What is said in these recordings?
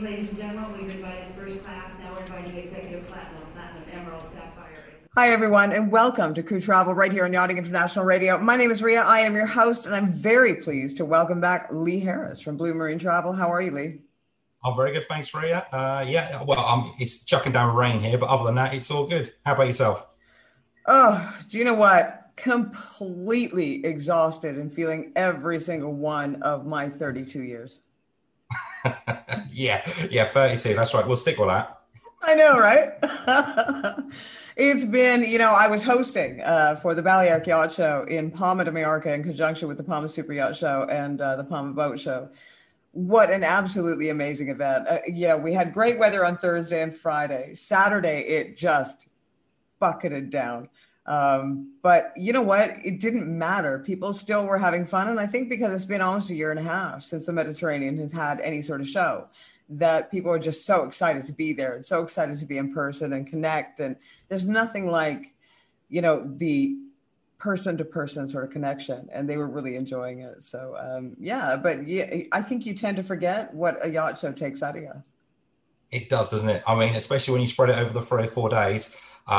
morning, ladies and gentlemen. We've invited first class, now we're inviting executive platinum, emerald, sapphire. Hi, everyone, and welcome to Crew Travel right here on Yachting International Radio. My name is Ria. I am your host, and I'm very pleased to welcome back Lee Harris from Blue Marine Travel. How are you, Lee? I'm very good, thanks, Ria. It's chucking down rain here, but other than that, it's all good. How about yourself? Oh, do you know what? Completely exhausted and feeling every single one of my 32 years. Yeah, 32. That's right. We'll stick with that. I know, right? It's been, I was hosting for the Balearic Yacht Show in Palma de Mallorca in conjunction with the Palma Super Yacht Show and the Palma Boat Show. What an absolutely amazing event. We had great weather on Thursday and Friday. Saturday, it just bucketed down. But you know what? It didn't matter. People still were having fun. And I think because it's been almost a year and a half since the Mediterranean has had any sort of show, that people are just so excited to be there and so excited to be in person and connect. And there's nothing like, the person to person sort of connection. And they were really enjoying it. So, I think you tend to forget what a yacht show takes out of you. It does, doesn't it? I mean, especially when you spread it over the 3 or 4 days.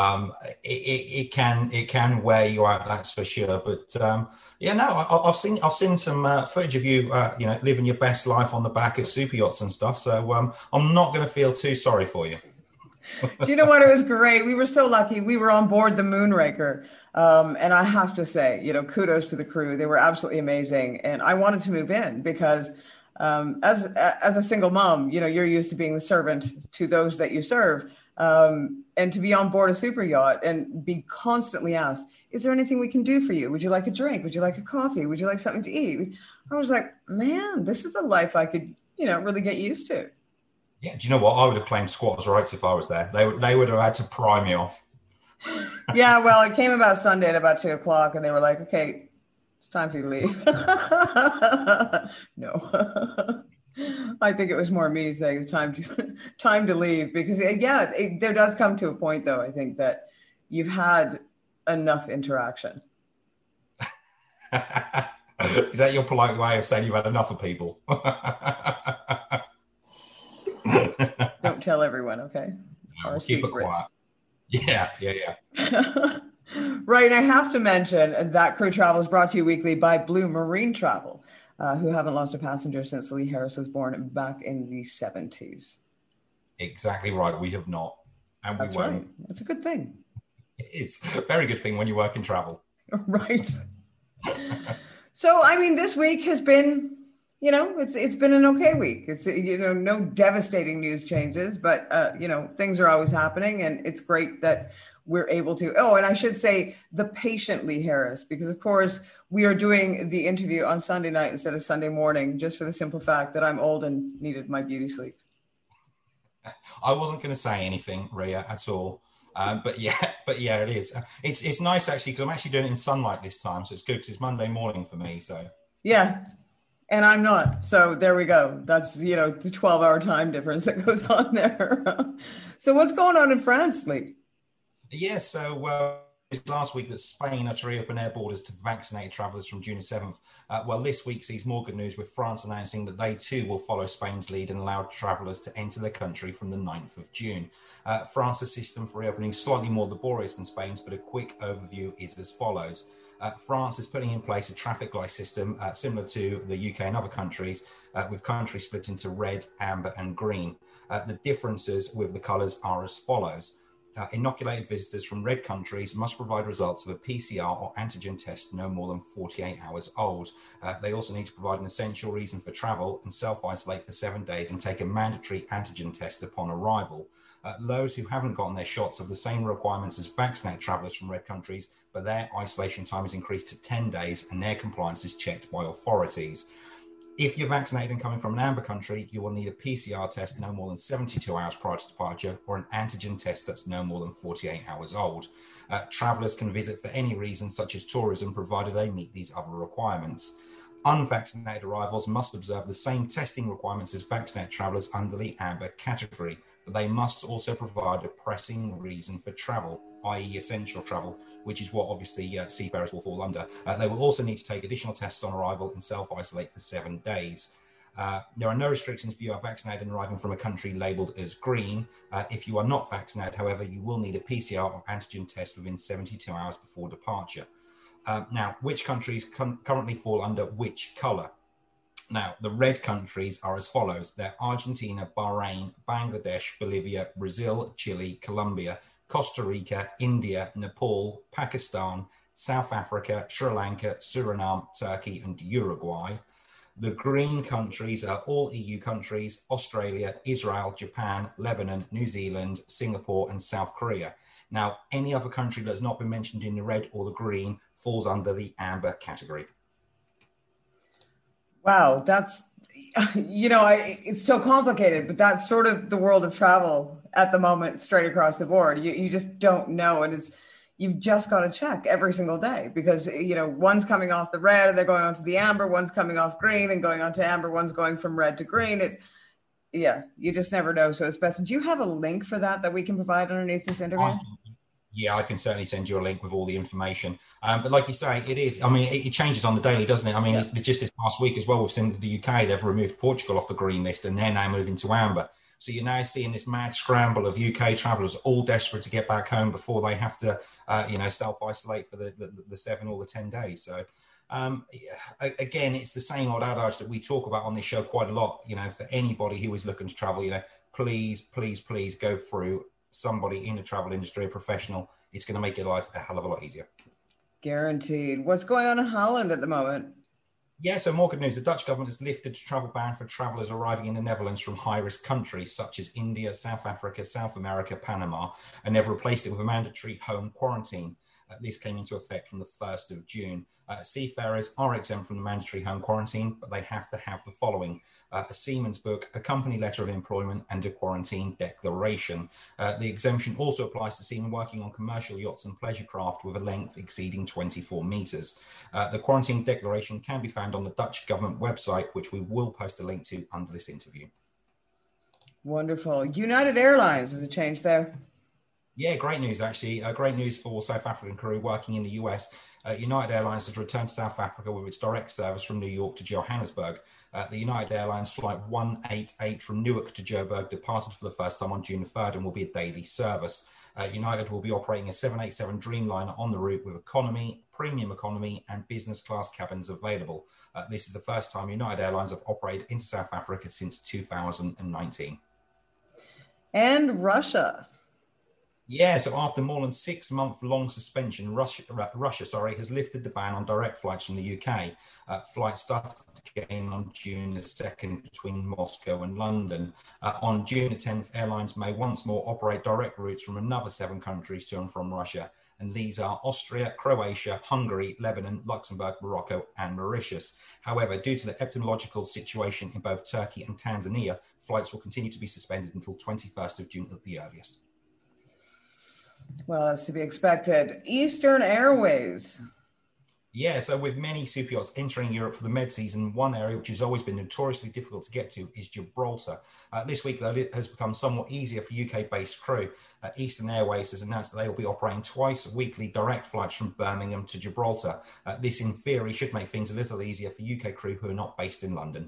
It can wear you out, that's for sure. But I've seen some footage of you, living your best life on the back of super yachts and stuff. So I'm not going to feel too sorry for you. Do you know what? It was great. We were so lucky. We were on board the Moonraker, and I have to say, kudos to the crew. They were absolutely amazing, and I wanted to move in because. As a single mom, you're used to being the servant to those that you serve, and to be on board a super yacht and be constantly asked, is there anything we can do for you? Would you like a drink? Would you like a coffee? Would you like something to eat? I was like, man, this is the life I could, really get used to. Yeah. Do you know what? I would have claimed squatters' rights if I was there. They would have had to pry me off. Yeah. Well, it came about Sunday at about 2:00 and they were like, okay, it's time for you to leave. No, I think it was more me saying it's time to leave because there does come to a point though. I think that you've had enough interaction. Is that your polite way of saying you've had enough of people? Don't tell everyone, okay? No, we'll keep it quiet. Yeah. Right, and I have to mention that Crew Travel is brought to you weekly by Blue Marine Travel, who haven't lost a passenger since Lee Harris was born back in the 70s. Exactly right, we have not. And That's we won't. Right. It's a good thing. It's a very good thing when you work in travel. Right. So, I mean, this week has been, it's been an okay week. It's, no devastating news changes, but, things are always happening. And it's great that we're able to. Oh, and I should say the patient Lee Harris, because, of course, we are doing the interview on Sunday night instead of Sunday morning, just for the simple fact that I'm old and needed my beauty sleep. I wasn't going to say anything, Ria, at all. But it is. It's nice, actually, because I'm actually doing it in sunlight this time. So it's good because it's Monday morning for me. So yeah. And I'm not. So there we go. That's, the 12-hour time difference that goes on there. So what's going on in France, Lee? Yeah, so it's last week that Spain are to reopen air borders to vaccinated travellers from June 7th. This week sees more good news with France announcing that they too will follow Spain's lead and allow travellers to enter the country from the 9th of June. France's system for reopening is slightly more laborious than Spain's, but a quick overview is as follows. France is putting in place a traffic light system similar to the UK and other countries, with countries split into red, amber and green. The differences with the colours are as follows. Inoculated visitors from red countries must provide results of a PCR or antigen test no more than 48 hours old. They also need to provide an essential reason for travel and self-isolate for 7 days and take a mandatory antigen test upon arrival. Those who haven't gotten their shots have the same requirements as vaccinated travellers from red countries, but their isolation time is increased to 10 days and their compliance is checked by authorities. If you're vaccinated and coming from an amber country, you will need a PCR test no more than 72 hours prior to departure or an antigen test that's no more than 48 hours old. Travellers can visit for any reason, such as tourism, provided they meet these other requirements. Unvaccinated arrivals must observe the same testing requirements as vaccinated travellers under the amber category, but they must also provide a pressing reason for travel, i.e. essential travel, which is what obviously seafarers will fall under. They will also need to take additional tests on arrival and self-isolate for 7 days. There are no restrictions if you are vaccinated and arriving from a country labelled as green. If you are not vaccinated, however, you will need a PCR or antigen test within 72 hours before departure. Now, which countries currently fall under which colour? Now, the red countries are as follows. They're Argentina, Bahrain, Bangladesh, Bolivia, Brazil, Chile, Colombia, Costa Rica, India, Nepal, Pakistan, South Africa, Sri Lanka, Suriname, Turkey, and Uruguay. The green countries are all EU countries: Australia, Israel, Japan, Lebanon, New Zealand, Singapore, and South Korea. Now, any other country that has not been mentioned in the red or the green falls under the amber category. Wow, that's, it's so complicated, but that's sort of the world of travel at the moment, straight across the board. You just don't know. And you've just got to check every single day because, one's coming off the red and they're going on to the amber, one's coming off green and going on to amber, one's going from red to green. You just never know. So it's best. Do you have a link for that we can provide underneath this interview? Yeah, I can certainly send you a link with all the information. But like you say, it changes on the daily, doesn't it? Just this past week as well, we've seen the UK, they've removed Portugal off the green list and they're now moving to amber. So you're now seeing this mad scramble of UK travellers all desperate to get back home before they have to, self-isolate for the 7 or the 10 days. So, again, it's the same old adage that we talk about on this show quite a lot. For anybody who is looking to travel, please go through somebody in the travel industry, a professional. It's going to make your life a hell of a lot easier. Guaranteed. What's going on in Holland at the moment? Yeah, so more good news. The Dutch government has lifted a travel ban for travellers arriving in the Netherlands from high-risk countries such as India, South Africa, South America, Panama, and they've replaced it with a mandatory home quarantine. This came into effect from the 1st of June. Seafarers are exempt from the mandatory home quarantine, but they have to have the following: a seaman's book, a company letter of employment, and a quarantine declaration. The exemption also applies to seamen working on commercial yachts and pleasure craft with a length exceeding 24 metres. The quarantine declaration can be found on the Dutch government website, which we will post a link to under this interview. Wonderful. United Airlines, has a change there? Yeah, great news, actually. Great news for South African crew working in the US. United Airlines has returned to South Africa with its direct service from New York to Johannesburg. The United Airlines flight 188 from Newark to Joburg departed for the first time on June the 3rd and will be a daily service. United will be operating a 787 Dreamliner on the route with economy, premium economy, and business class cabins available. This is the first time United Airlines have operated into South Africa since 2019. And Russia. Yeah, so after more than 6-month-long suspension, Russia has lifted the ban on direct flights from the UK. Flights started again on June the 2nd between Moscow and London. On June the 10th, airlines may once more operate direct routes from another 7 countries to and from Russia. And these are Austria, Croatia, Hungary, Lebanon, Luxembourg, Morocco, and Mauritius. However, due to the epidemiological situation in both Turkey and Tanzania, flights will continue to be suspended until 21st of June at the earliest. Well, that's to be expected. Eastern Airways. Yeah, so with many super yachts entering Europe for the mid-season, one area which has always been notoriously difficult to get to is Gibraltar. This week, though, it has become somewhat easier for UK-based crew. Eastern Airways has announced that they will be operating twice weekly direct flights from Birmingham to Gibraltar. This, in theory, should make things a little easier for UK crew who are not based in London.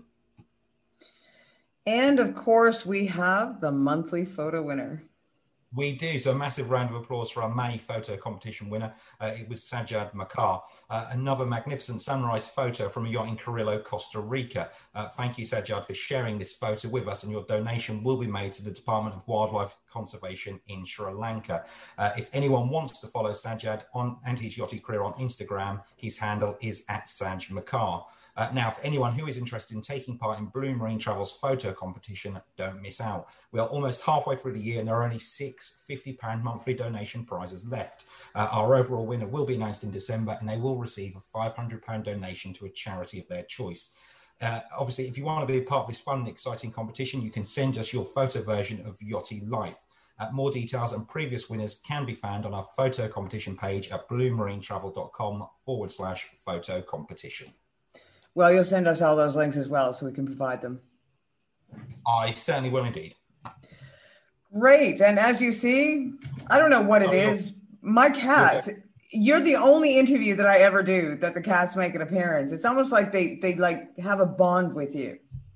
And, of course, we have the monthly photo winner. We do. So a massive round of applause for our May photo competition winner. It was Sajjad Makar. Another magnificent sunrise photo from a yacht in Carrillo, Costa Rica. Thank you, Sajjad, for sharing this photo with us, and your donation will be made to the Department of Wildlife Conservation in Sri Lanka. If anyone wants to follow Sajjad and his yachty career on Instagram, his handle is @Saj Makar. Now, for anyone who is interested in taking part in Blue Marine Travel's photo competition, don't miss out. We are almost halfway through the year and there are only 6 £50 monthly donation prizes left. Our overall winner will be announced in December and they will receive a £500 donation to a charity of their choice. Obviously, if you want to be a part of this fun and exciting competition, you can send us your photo version of Yachty Life. More details and previous winners can be found on our photo competition page at bluemarinetravel.com/photo competition. Well, you'll send us all those links as well so we can provide them. I certainly will indeed. Great. And as you see, I don't know what it is. My cats, you're the only interview that I ever do that the cats make an appearance. It's almost like they like have a bond with you.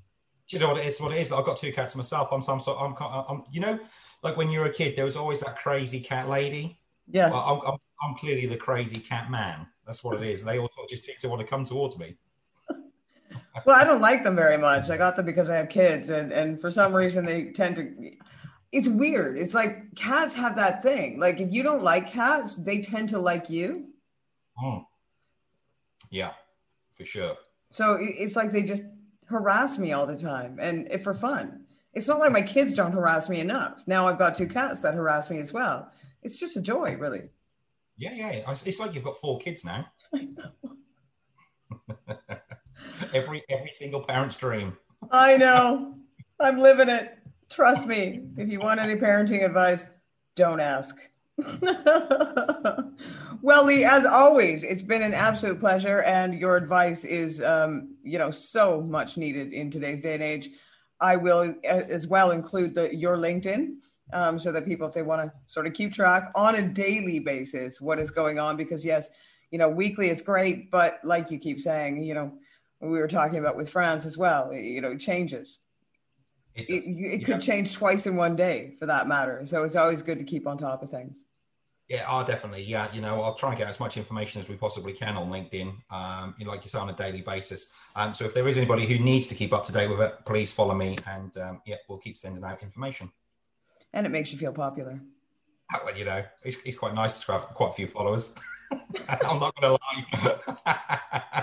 Do you know what it is? What it is? I've got two cats myself. I'm you know, like when you were a kid, there was always that crazy cat lady. Yeah. Well, I'm clearly the crazy cat man. That's what it is. They all sort of just seem to want to come towards me. Well, I don't like them very much. I got them because I have kids, and for some reason they tend to. It's weird. It's like cats have that thing. Like if you don't like cats, they tend to like you. Mm. Yeah, for sure. So it's like they just harass me all the time, and if for fun. It's not like my kids don't harass me enough. Now I've got two cats that harass me as well. It's just a joy, really. Yeah. It's like you've got 4 kids now. I know. Every single parent's dream. I know. I'm living it. Trust me. If you want any parenting advice, don't ask. Well, Lee, as always, it's been an absolute pleasure, and your advice is, so much needed in today's day and age. I will as well include your LinkedIn, so that people, if they want to sort of keep track on a daily basis, what is going on, because yes, weekly it's great, but like you keep saying, we were talking about with France as well, it changes. It could change twice in one day for that matter. So it's always good to keep on top of things. Yeah, definitely. Yeah, I'll try and get as much information as we possibly can on LinkedIn, like you say, on a daily basis. So if there is anybody who needs to keep up to date with it, please follow me, and we'll keep sending out information. And it makes you feel popular. Well, it's quite nice to have quite a few followers. I'm not going to lie.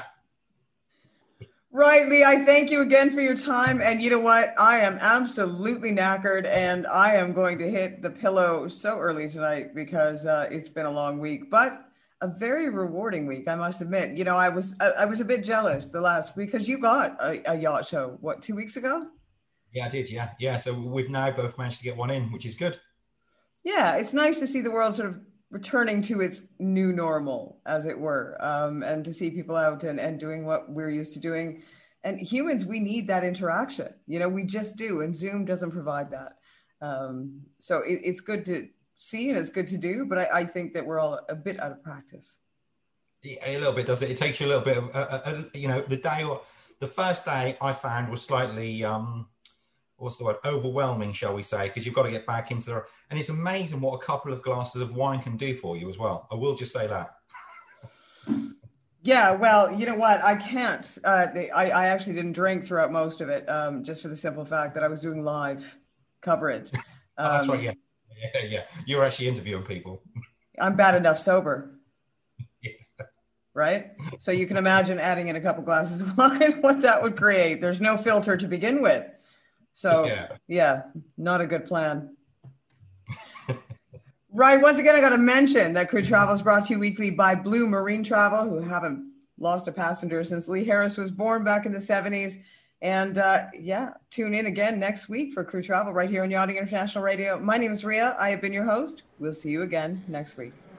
Right, Lee, I thank you again for your time. And you know what? I am absolutely knackered, and I am going to hit the pillow so early tonight because it's been a long week, but a very rewarding week, I must admit. I was a bit jealous the last week because you got a yacht show, 2 weeks ago? Yeah, I did. Yeah. So we've now both managed to get one in, which is good. Yeah, it's nice to see the world sort of returning to its new normal, as it were, and to see people out and doing what we're used to doing. And humans, we need that interaction. We just do, and Zoom doesn't provide that. So it's good to see and it's good to do, but I think that we're all a bit out of practice. Yeah, a little bit, does it? It takes you a little bit of, the first day I found was slightly, what's the word, overwhelming, shall we say, because you've got to get back into the, and it's amazing what a couple of glasses of wine can do for you as well. I will just say that. Yeah, well, you know what? I can't. I actually didn't drink throughout most of it, just for the simple fact that I was doing live coverage. That's right, yeah. You were actually interviewing people. I'm bad enough sober. Yeah. Right? So you can imagine adding in a couple glasses of wine, what that would create. There's no filter to begin with. So, yeah, not a good plan. Right. Once again, I got to mention that Crew Travel is brought to you weekly by Blue Marine Travel, who haven't lost a passenger since Lee Harris was born back in the 70s. And tune in again next week for Crew Travel right here on Yachting International Radio. My name is Ria. I have been your host. We'll see you again next week.